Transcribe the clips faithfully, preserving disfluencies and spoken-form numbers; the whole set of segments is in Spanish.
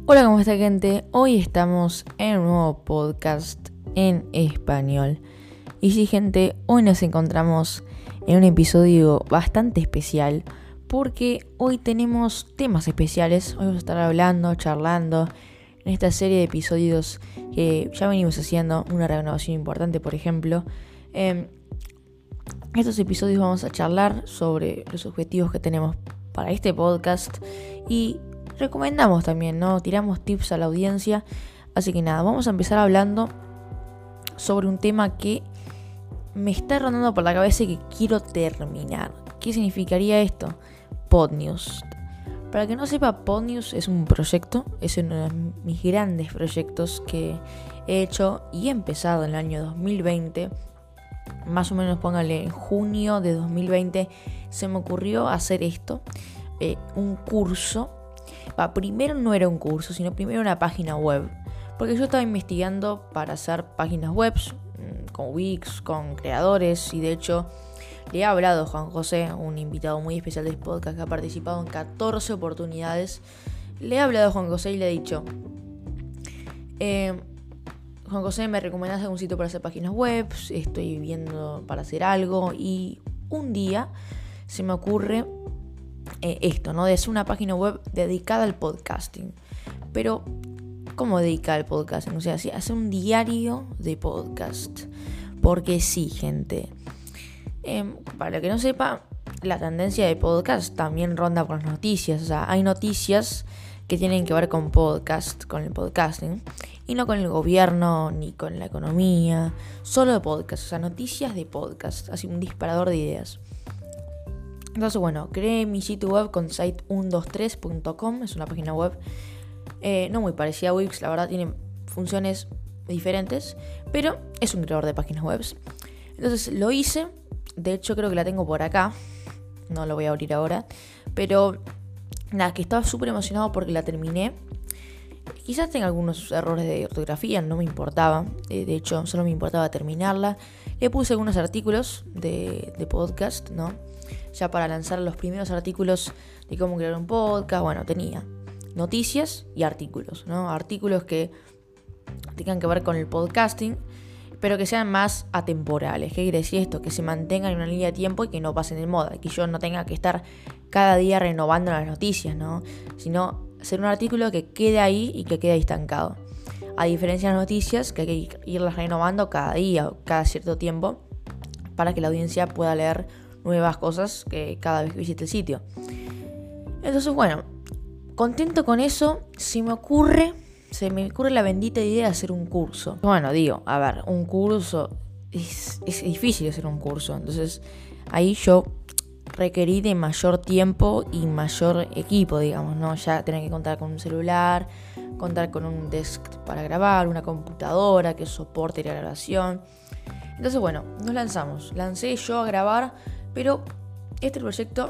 Hola, ¿cómo está, gente? Hoy estamos en un nuevo podcast en español. Y sí, gente, hoy nos encontramos en un episodio bastante especial porque hoy tenemos temas especiales. Hoy vamos a estar hablando, charlando en esta serie de episodios que ya venimos haciendo, una renovación importante, por ejemplo. En estos episodios vamos a charlar sobre los objetivos que tenemos para este podcast y recomendamos también, ¿no? Tiramos tips a la audiencia. Así que nada, vamos a empezar hablando sobre un tema que me está rondando por la cabeza y que quiero terminar. ¿Qué significaría esto? Podnews. Para que no sepa, Podnews es un proyecto, es uno de mis grandes proyectos que he hecho y he empezado en el año dos mil veinte. Más o menos, póngale, en junio de dos mil veinte se me ocurrió hacer esto, eh, un curso. Va, primero no era un curso, sino primero una página web. Porque yo estaba investigando para hacer páginas web con Wix, con creadores. Y de hecho le he hablado a Juan José, un invitado muy especial del podcast que ha participado en catorce oportunidades. Le he hablado a Juan José y le he dicho: eh, Juan José, ¿me recomendás algún sitio para hacer páginas web? Estoy viendo para hacer algo. Y un día se me ocurre Eh, esto, ¿no? De hacer una página web dedicada al podcasting. Pero, ¿cómo dedicada al podcasting? O sea, sí, hacer un diario de podcast. Porque sí, gente. Eh, para que no sepa, la tendencia de podcast también ronda por las noticias. O sea, hay noticias que tienen que ver con podcast, con el podcasting. Y no con el gobierno, ni con la economía. Solo de podcast. O sea, noticias de podcast. Así, un disparador de ideas. Entonces, bueno, creé mi sitio web con site ciento veintitrés punto com. Es una página web eh, no muy parecida a Wix. La verdad, tiene funciones diferentes, pero es un creador de páginas web. Entonces lo hice. De hecho, creo que la tengo por acá. No lo voy a abrir ahora. Pero nada, que estaba súper emocionado porque la terminé. Quizás tenga algunos errores de ortografía, no me importaba. Eh, de hecho, solo me importaba terminarla. Le puse algunos artículos de, de podcast, ¿no? Ya para lanzar los primeros artículos de cómo crear un podcast. Bueno, tenía noticias y artículos, ¿no? Artículos que tengan que ver con el podcasting, pero que sean más atemporales. ¿Qué quiere decir esto? Que se mantengan en una línea de tiempo y que no pasen de moda. Que yo no tenga que estar cada día renovando las noticias, ¿no? Sino hacer un artículo que quede ahí y que quede estancado. A diferencia de las noticias, que hay que irlas renovando cada día o cada cierto tiempo para que la audiencia pueda leer nuevas cosas que cada vez que visite el sitio. Entonces, bueno, contento con eso, se me ocurre, se me ocurre la bendita idea de hacer un curso. Bueno, digo, a ver, un curso, es, es difícil hacer un curso. Entonces, ahí yo requerí de mayor tiempo y mayor equipo, digamos, ¿no? Ya tener que contar con un celular, contar con un desk para grabar, una computadora que soporte la grabación. Entonces, bueno, nos lanzamos. Lancé yo a grabar, pero este proyecto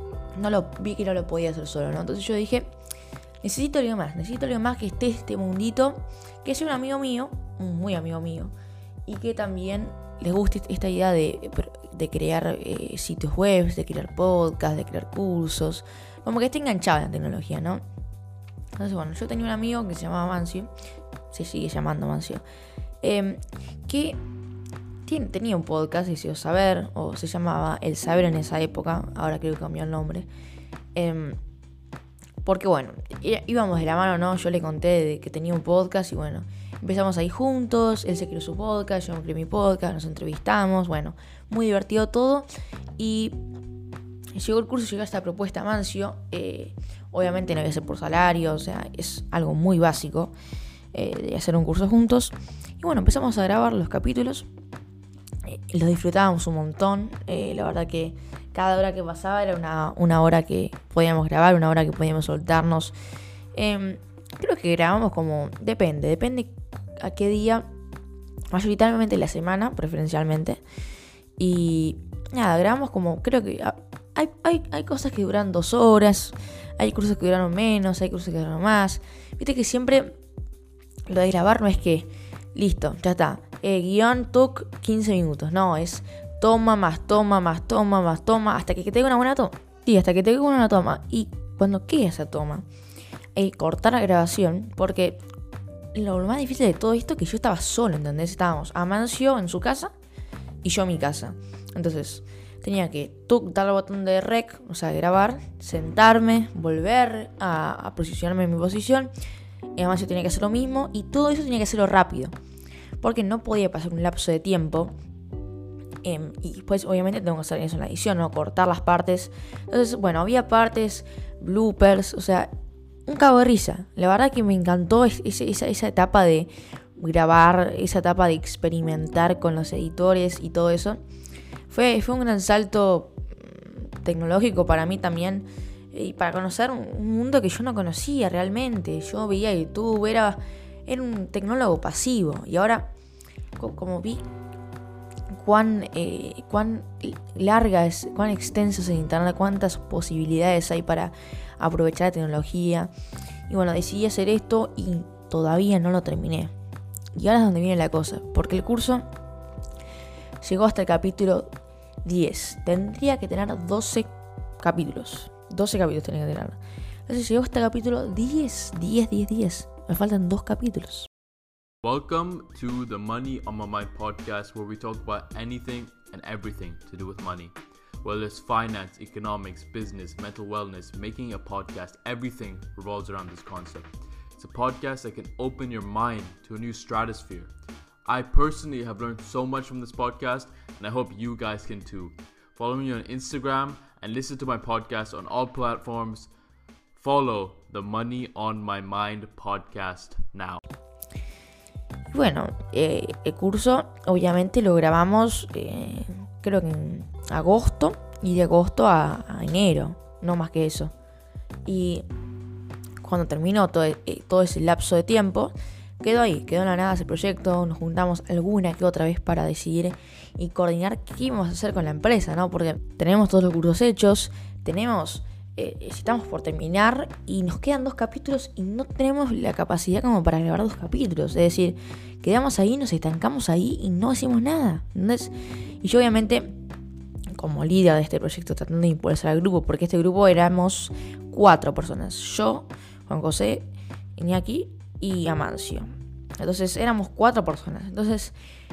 no lo vi que no lo podía hacer solo, ¿no? Entonces yo dije, necesito algo más, necesito algo más que esté este mundito, que sea un amigo mío, un muy amigo mío, y que también les guste esta idea de, de crear eh, sitios web, de crear podcasts, de crear cursos, como que esté enganchado en la tecnología, ¿no? Entonces, bueno, yo tenía un amigo que se llamaba Mancio, se sigue llamando Mancio, eh, que tenía un podcast, Deseo Saber, o se llamaba El Saber en esa época, ahora creo que cambió el nombre. Eh, porque bueno, íbamos de la mano, ¿no? Yo le conté de que tenía un podcast y bueno, empezamos ahí juntos, él se creó su podcast, yo me creé mi podcast, nos entrevistamos, bueno, muy divertido todo. Y llegó el curso, llegó esta propuesta Mancio, eh, obviamente no iba a ser por salario, o sea, es algo muy básico eh, de hacer un curso juntos. Y bueno, empezamos a grabar los capítulos. Los disfrutábamos un montón, eh, la verdad que cada hora que pasaba era una, una hora que podíamos grabar, una hora que podíamos soltarnos. Eh, creo que grabamos como, depende, depende a qué día, mayoritariamente la semana, preferencialmente. Y nada, grabamos como, creo que hay, hay, hay cosas que duran dos horas, hay cursos que duraron menos, hay cursos que duraron más. Viste que siempre lo de grabar no es que, listo, ya está. Eh, guión, toc, quince minutos. No, es toma, más toma, más toma, más toma, hasta que te dé una buena toma. Sí, hasta que te dé una buena toma. Y cuando quede esa toma, eh, cortar la grabación, porque lo más difícil de todo esto es que yo estaba solo, ¿entendés? Estábamos Amancio en su casa y yo en mi casa. Entonces tenía que tuc, dar el botón de rec, o sea, grabar, sentarme, volver a, a posicionarme en mi posición. Y Amancio tenía que hacer lo mismo y todo eso tenía que hacerlo rápido, porque no podía pasar un lapso de tiempo. Eh, y después obviamente tengo que hacer eso en la edición, ¿no? Cortar las partes. Entonces, bueno, había partes, bloopers, o sea, un cago de risa. La verdad que me encantó esa, esa, esa etapa de grabar, esa etapa de experimentar con los editores y todo eso. Fue, fue un gran salto tecnológico para mí también, y para conocer un mundo que yo no conocía realmente. Yo veía YouTube, era, era un tecnólogo pasivo, y ahora como vi cuán, eh, cuán larga es, cuán extenso es el internet, cuántas posibilidades hay para aprovechar la tecnología. Y bueno, decidí hacer esto y todavía no lo terminé. Y ahora es donde viene la cosa, porque el curso llegó hasta el capítulo diez. Tendría que tener doce capítulos. doce capítulos tenía que tener. Entonces llegó hasta el capítulo diez. diez, diez, diez. Me faltan dos capítulos. Welcome to the Money on My Mind podcast, where we talk about anything and everything to do with money. Whether it's finance, economics, business, mental wellness, making a podcast, everything revolves around this concept. It's a podcast that can open your mind to a new stratosphere. I personally have learned so much from this podcast, and I hope you guys can too. Follow me on Instagram and listen to my podcast on all platforms. Follow the Money on My Mind podcast now. Bueno, eh, el curso obviamente lo grabamos eh, creo que en agosto, y de agosto a, a enero, no más que eso. Y cuando terminó todo, eh, todo ese lapso de tiempo, quedó ahí, quedó en la nada ese proyecto. Nos juntamos alguna que otra vez para decidir y coordinar qué íbamos a hacer con la empresa, ¿no? Porque tenemos todos los cursos hechos, tenemos, eh, estamos por terminar y nos quedan dos capítulos y no tenemos la capacidad como para grabar dos capítulos. Es decir, quedamos ahí, nos estancamos ahí y no hacemos nada. ¿Entendés? Y yo obviamente, como líder de este proyecto, tratando de impulsar al grupo, porque este grupo éramos cuatro personas. Yo, Juan José, Iñaki y Amancio. Entonces éramos cuatro personas. Entonces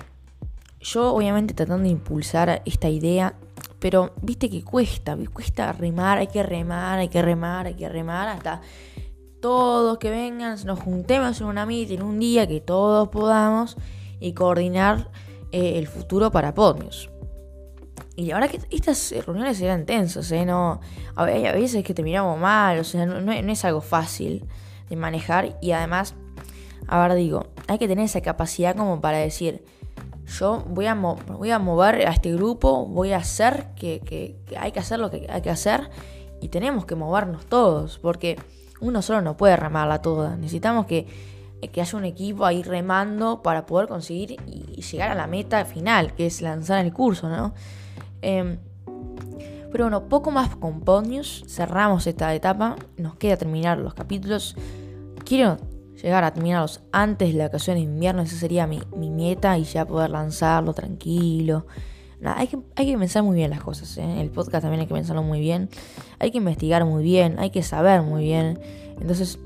yo obviamente tratando de impulsar esta idea, pero viste que cuesta, cuesta remar, hay que remar, hay que remar, hay que remar hasta todos que vengan, nos juntemos en una meeting un día que todos podamos y coordinar eh, el futuro para Podnews. Y la verdad que estas reuniones eran tensas, ¿eh? No, a veces que terminamos mal, o sea, no, no es algo fácil de manejar. Y además, a ver, digo, hay que tener esa capacidad como para decir, yo voy a, mo- voy a mover a este grupo, voy a hacer que, que, que hay que hacer lo que hay que hacer, y tenemos que movernos todos, porque uno solo no puede remarla toda. Necesitamos que, que haya un equipo ahí remando para poder conseguir y llegar a la meta final, que es lanzar el curso, ¿no? Eh, pero bueno, poco más con Podnews. Cerramos esta etapa. Nos queda terminar los capítulos. Quiero llegar a terminarlos antes de las vacaciones de invierno. Esa sería mi, mi meta, y ya poder lanzarlo tranquilo. Nada, hay que, hay que pensar muy bien las cosas, ¿eh? El podcast también hay que pensarlo muy bien. Hay que investigar muy bien. Hay que saber muy bien. Entonces,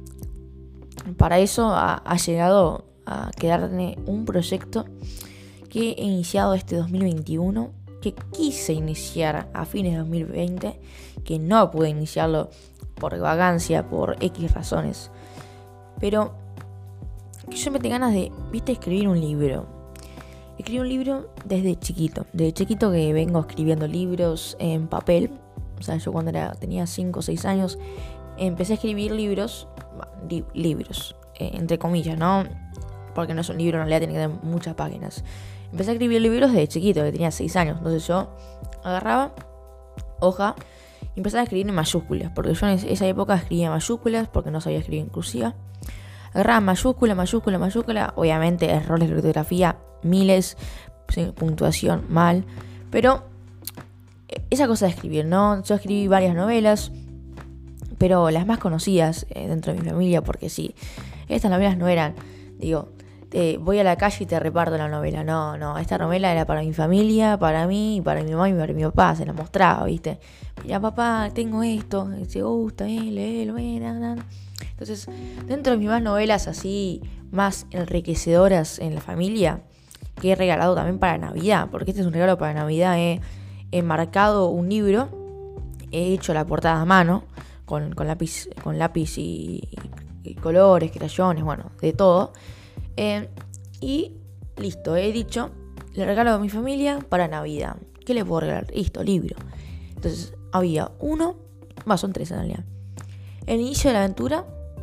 para eso ha, ha llegado a quedarme un proyecto que he iniciado este dos mil veintiuno, que quise iniciar a fines de dos mil veinte, que no pude iniciarlo por vagancia, por X razones. Pero yo siempre tengo ganas de, viste, escribir un libro. Escribí un libro desde chiquito. Desde chiquito que vengo escribiendo libros en papel. O sea, yo cuando era, tenía cinco o seis años, empecé a escribir libros, li- libros, eh, entre comillas, ¿no? Porque no es un libro, en realidad tiene que tener muchas páginas. Empecé a escribir libros desde chiquito, que tenía seis años. Entonces yo agarraba hoja y empezaba a escribir en mayúsculas, porque yo en esa época escribía en mayúsculas porque no sabía escribir en cursiva. Agarraba mayúscula, mayúscula, mayúscula. Obviamente errores de ortografía, miles, puntuación mal. Pero esa cosa de escribir, ¿no? Yo escribí varias novelas, pero las más conocidas eh, dentro de mi familia, porque sí, estas novelas no eran, digo, te voy a la calle y te reparto la novela. No, no, esta novela era para mi familia, para mí, para mi mamá y para mi papá. Se la mostraba, ¿viste? Mira, papá, tengo esto, te gusta, eh, léelo, eh, na, na. Entonces, dentro de mis más novelas así, más enriquecedoras en la familia, que he regalado también para Navidad, porque este es un regalo para Navidad, he, he marcado un libro, he hecho la portada a mano, con, con lápiz, con lápiz y, y colores, crayones, bueno, de todo. Eh, y listo, he dicho, le regalo a mi familia para Navidad. ¿Qué le puedo regalar? Listo, libro. Entonces, había uno, más son tres en realidad. El inicio de la aventura,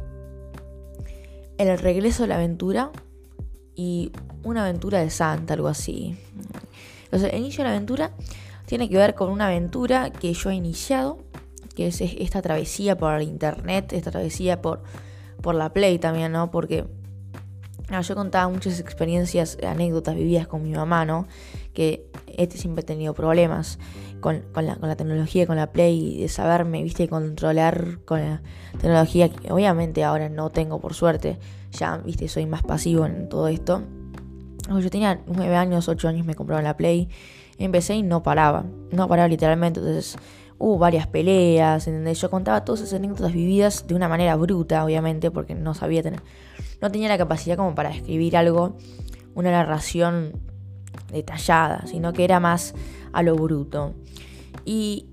el regreso de la aventura y una aventura de Santa, algo así. Entonces, el inicio de la aventura tiene que ver con una aventura que yo he iniciado, que es esta travesía por internet, esta travesía por, por la Play también, ¿no? Porque no, yo contaba muchas experiencias, anécdotas vividas con mi mamá, ¿no? Que este siempre ha tenido problemas con, con, la, con la tecnología, con la Play, de saberme, viste, controlar con la tecnología, que obviamente ahora no tengo, por suerte, ya, viste, soy más pasivo en todo esto. Yo tenía nueve años, ocho años, me compraron la Play, empecé y no paraba, no paraba literalmente, entonces hubo varias peleas, ¿entendés? Yo contaba todas esas anécdotas vividas de una manera bruta, obviamente, porque no sabía tener, no tenía la capacidad como para escribir algo, una narración detallada, sino que era más a lo bruto. Y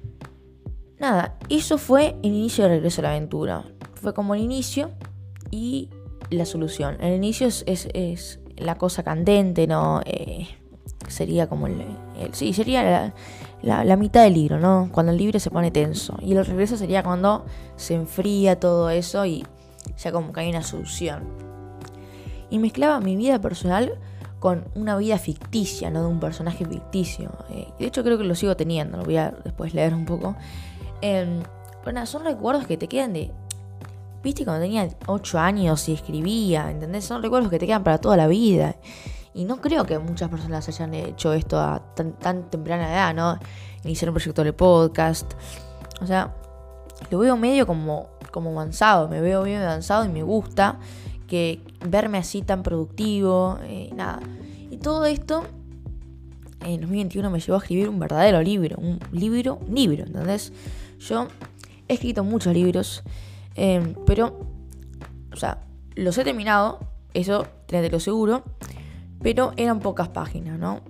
nada, eso fue el inicio del regreso a la aventura. Fue como el inicio y la solución. El inicio es, es, es la cosa candente, ¿no? Eh, sería como el, el sí, sería la, la, la mitad del libro, ¿no? Cuando el libro se pone tenso. Y el regreso sería cuando se enfría todo eso y ya como que hay una solución. Y mezclaba mi vida personal con una vida ficticia, ¿no? De un personaje ficticio. Eh, de hecho creo que lo sigo teniendo, lo voy a después leer un poco. Eh, pero nada, son recuerdos que te quedan de... ¿Viste cuando tenía ocho años y escribía? ¿Entendés? Son recuerdos que te quedan para toda la vida. Y no creo que muchas personas hayan hecho esto a tan, tan temprana edad, ¿no? Iniciar un proyecto de podcast. O sea, lo veo medio como, como avanzado. Me veo bien avanzado y me gusta que verme así tan productivo. Eh, nada. Y todo esto en dos mil veintiuno me llevó a escribir un verdadero libro. Un libro, un libro, ¿entendés? Yo he escrito muchos libros. Eh, pero, o sea, los he terminado. Eso, tenedlo seguro. Pero eran pocas páginas, ¿no?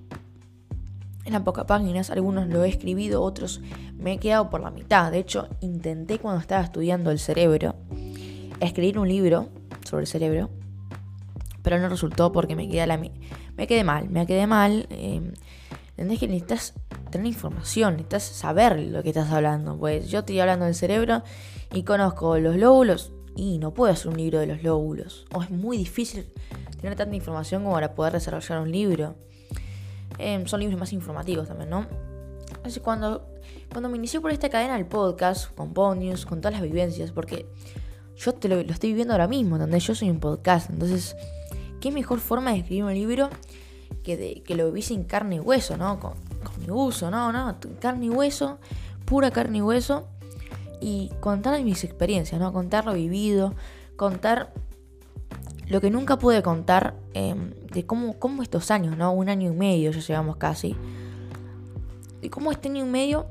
Eran pocas páginas, algunos lo he escribido, otros me he quedado por la mitad. De hecho, intenté cuando estaba estudiando el cerebro escribir un libro sobre el cerebro, pero no resultó porque me quedé, a la mi- me quedé mal, me quedé mal. Eh, ¿Entendés que necesitas tener información, necesitas saber lo que estás hablando? Pues yo estoy hablando del cerebro y conozco los lóbulos y no puedo hacer un libro de los lóbulos. O es muy difícil tener tanta información como para poder desarrollar un libro. Eh, son libros más informativos también, ¿no? Entonces cuando, cuando me inicié por esta cadena del podcast, con Ponius, con todas las vivencias, porque yo te lo, lo estoy viviendo ahora mismo, donde yo soy un podcast. Entonces, ¿qué mejor forma de escribir un libro que, de, que lo viví sin carne y hueso, ¿no? Con, con mi uso, no, no, carne y hueso, pura carne y hueso. Y contar mis experiencias, ¿no? Contar lo vivido, contar lo que nunca pude contar, eh, de cómo, cómo estos años, ¿no? Un año y medio ya llevamos casi. De cómo este año y medio,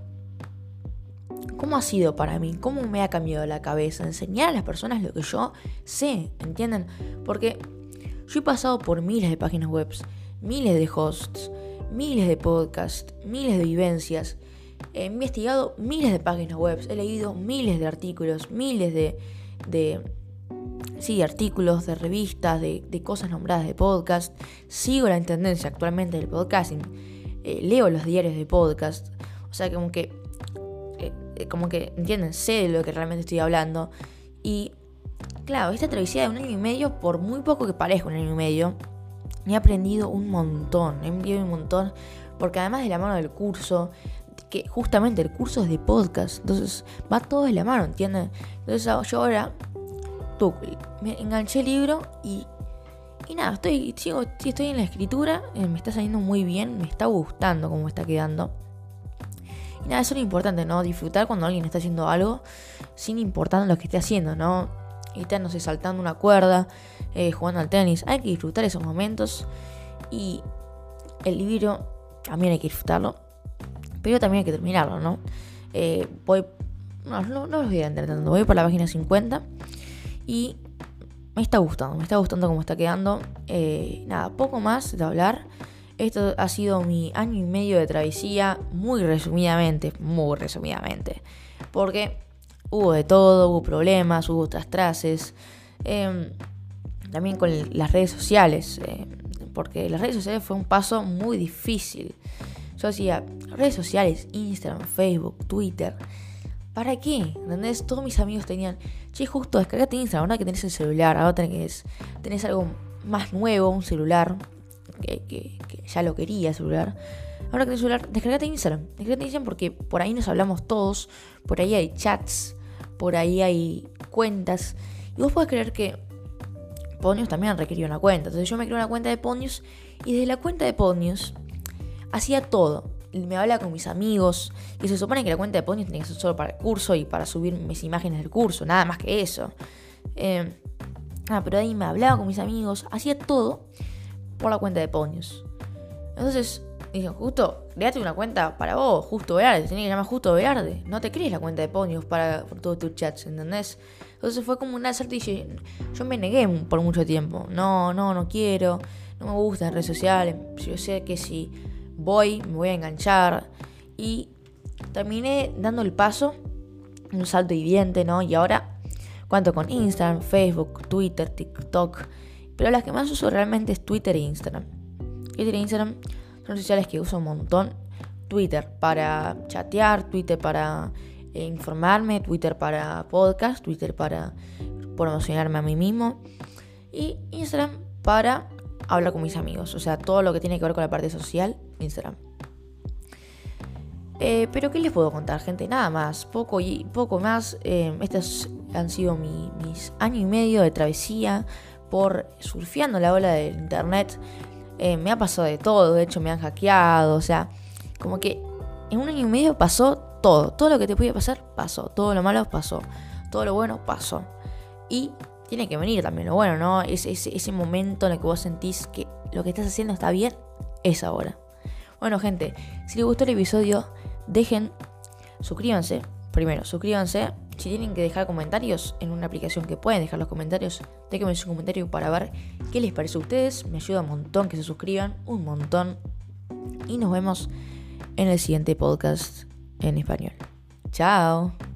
cómo ha sido para mí, cómo me ha cambiado la cabeza. Enseñar a las personas lo que yo sé, ¿entienden? Porque yo he pasado por miles de páginas web, miles de hosts, miles de podcasts, miles de vivencias. He investigado miles de páginas web, he leído miles de artículos, miles de... de Sí, artículos de revistas, de, de cosas nombradas de podcast. Sigo la tendencia actualmente del podcasting. Eh, leo los diarios de podcast. O sea, como que, eh, como que, ¿entienden? Sé de lo que realmente estoy hablando. Y, claro, esta travesía de un año y medio, por muy poco que parezca un año y medio, he aprendido un montón. He aprendido un montón, porque además de la mano del curso, que justamente el curso es de podcast, entonces va todo de la mano, ¿entienden? Entonces yo ahora... me enganché el libro y, y nada, estoy, sigo, estoy en la escritura, eh, me está saliendo muy bien, me está gustando cómo está quedando. Y nada, eso es lo importante, ¿no? Disfrutar cuando alguien está haciendo algo, sin importar lo que esté haciendo, ¿no? Y está, no sé, saltando una cuerda, eh, jugando al tenis. Hay que disfrutar esos momentos. Y el libro también hay que disfrutarlo, pero también hay que terminarlo, ¿no? Eh, voy, no, no, no los voy a entender tanto, voy por la página cincuenta. Y me está gustando, me está gustando cómo está quedando. Eh, nada, poco más de hablar. Esto ha sido mi año y medio de travesía, muy resumidamente, muy resumidamente. Porque hubo de todo, hubo problemas, hubo trastrases. Eh, también con las redes sociales. Eh, porque las redes sociales fue un paso muy difícil. Yo decía, redes sociales, Instagram, Facebook, Twitter. ¿Para qué? ¿Entendés? Todos mis amigos tenían, che, justo descargate Instagram, ahora que tenés el celular, ahora tenés, tenés algo más nuevo, un celular. Que, que, que ya lo quería celular. Ahora que tenés celular, descargate Instagram. Descargate Instagram porque por ahí nos hablamos todos. Por ahí hay chats. Por ahí hay cuentas. Y vos podés creer que Podnews también requería una cuenta. Entonces yo me creé una cuenta de Podnews. Y desde la cuenta de Podnews hacía todo. Me hablaba con mis amigos. Y se supone que la cuenta de Podnews tenía que ser solo para el curso y para subir mis imágenes del curso. Nada más que eso. Eh, ah, pero ahí me hablaba con mis amigos. Hacía todo por la cuenta de Podnews. Entonces dije, justo, créate una cuenta para vos, Justo Velarde, tenés que llamar Justo Velarde. No te crees la cuenta de Podnews para por todos tus chats, ¿entendés? Entonces fue como una acerto y yo, yo me negué por mucho tiempo. No, no, no quiero, no me gustan las redes sociales. Yo sé que si voy, me voy a enganchar. Y terminé dando el paso, un salto hiriente, ¿no? Y ahora cuento con Instagram, Facebook, Twitter, TikTok. Pero las que más uso realmente es Twitter e Instagram. Twitter e Instagram son redes sociales que uso un montón. Twitter para chatear, Twitter para eh, informarme, Twitter para podcast, Twitter para promocionarme a mí mismo. Y Instagram para hablar con mis amigos. O sea, todo lo que tiene que ver con la parte social, Instagram. Eh, pero ¿qué les puedo contar, gente? Nada más, poco y poco más. Eh, estos han sido mi, mis años y medio de travesía por surfeando la ola del internet. Eh, me ha pasado de todo, de hecho me han hackeado, o sea, como que en un año y medio pasó todo, todo lo que te podía pasar, pasó, todo lo malo pasó, todo lo bueno pasó. Y tiene que venir también lo bueno, ¿no? Ese, ese, ese momento en el que vos sentís que lo que estás haciendo está bien, es ahora. Bueno, gente, si les gustó el episodio, dejen, suscríbanse, primero, suscríbanse. Si tienen que dejar comentarios en una aplicación que pueden dejar los comentarios, déjenme su comentario para ver qué les parece a ustedes. Me ayuda un montón que se suscriban, un montón. Y nos vemos en el siguiente podcast en español. Chao.